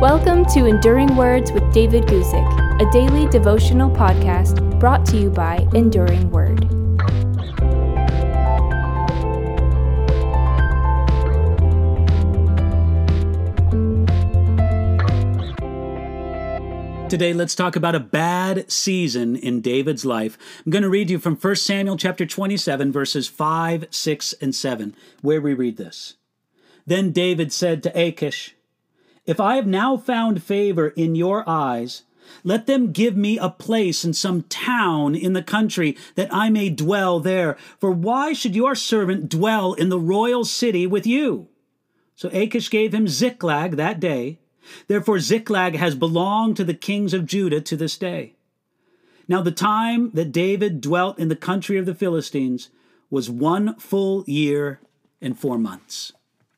Welcome to Enduring Words with David Guzik, a daily devotional podcast brought to you by Enduring Word. Today, let's talk about a bad season in David's life. I'm going to read you from 1 Samuel chapter 27, verses 5, 6, and 7, where we read this. Then David said to Achish, "If I have now found favor in your eyes, let them give me a place in some town in the country that I may dwell there. For why should your servant dwell in the royal city with you?" So Achish gave him Ziklag that day. Therefore Ziklag has belonged to the kings of Judah to this day. Now the time that David dwelt in the country of the Philistines was 1 full year and 4 months.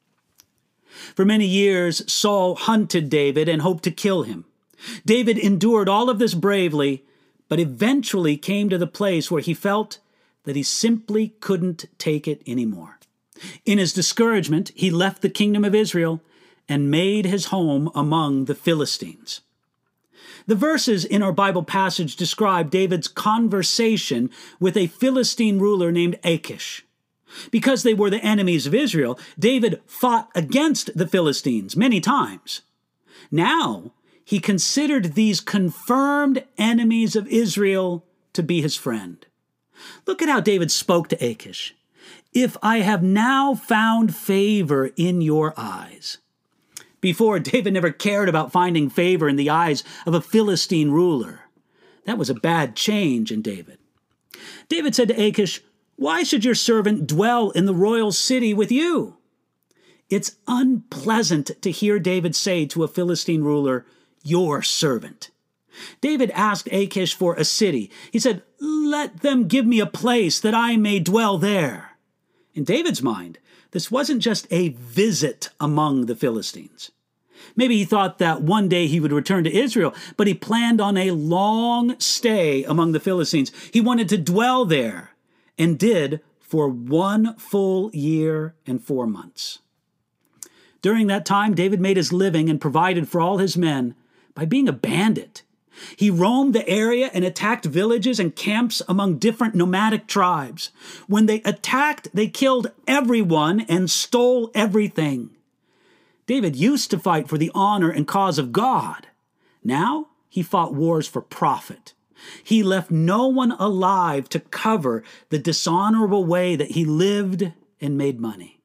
For many years, Saul hunted David and hoped to kill him. David endured all of this bravely, but eventually came to the place where he felt that he simply couldn't take it anymore. In his discouragement, he left the kingdom of Israel and made his home among the Philistines. The verses in our Bible passage describe David's conversation with a Philistine ruler named Achish. Because they were the enemies of Israel, David fought against the Philistines many times. Now, he considered these confirmed enemies of Israel to be his friend. Look at how David spoke to Achish. "If I have now found favor in your eyes." Before, David never cared about finding favor in the eyes of a Philistine ruler. That was a bad change in David. David said to Achish, "Why should your servant dwell in the royal city with you?" It's unpleasant to hear David say to a Philistine ruler, "your servant." David asked Achish for a city. He said, "Let them give me a place that I may dwell there." In David's mind, this wasn't just a visit among the Philistines. Maybe he thought that one day he would return to Israel, but he planned on a long stay among the Philistines. He wanted to dwell there, and did for 1 full year and 4 months. During that time, David made his living and provided for all his men by being a bandit. He roamed the area and attacked villages and camps among different nomadic tribes. When they attacked, they killed everyone and stole everything. David used to fight for the honor and cause of God. Now he fought wars for profit. He left no one alive to cover the dishonorable way that he lived and made money.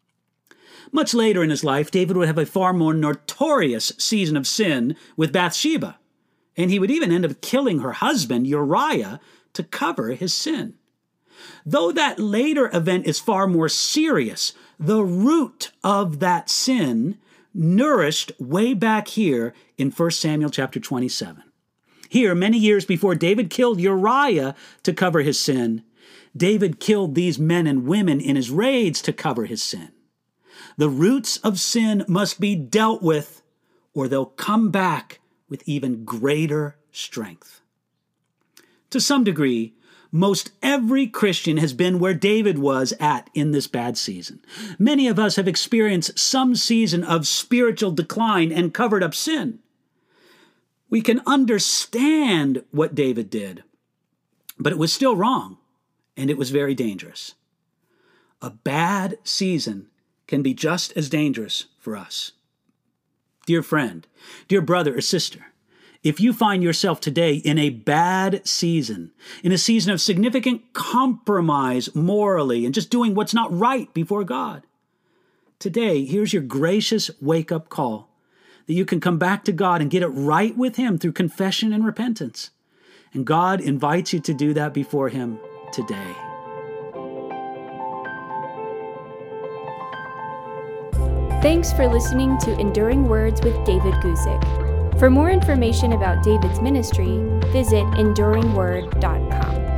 Much later in his life, David would have a far more notorious season of sin with Bathsheba, and he would even end up killing her husband, Uriah, to cover his sin. Though that later event is far more serious, the root of that sin nourished way back here in 1 Samuel chapter 27. Here, many years before David killed Uriah to cover his sin, David killed these men and women in his raids to cover his sin. The roots of sin must be dealt with, or they'll come back with even greater strength. To some degree, most every Christian has been where David was at in this bad season. Many of us have experienced some season of spiritual decline and covered up sin. We can understand what David did, but it was still wrong, and it was very dangerous. A bad season can be just as dangerous for us. Dear friend, dear brother or sister, if you find yourself today in a bad season, in a season of significant compromise morally and just doing what's not right before God, today, here's your gracious wake-up call that you can come back to God and get it right with Him through confession and repentance. And God invites you to do that before Him today. Thanks for listening to Enduring Words with David Guzik. For more information about David's ministry, visit enduringword.com.